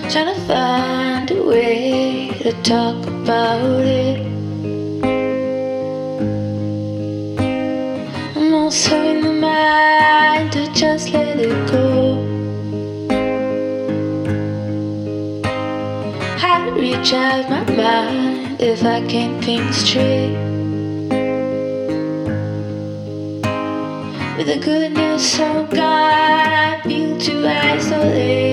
Trying to find a way to talk about it. I'm also in the mind to just let it go. How to reach out my mind if I can't think straight. With the goodness of God, I feel too isolated.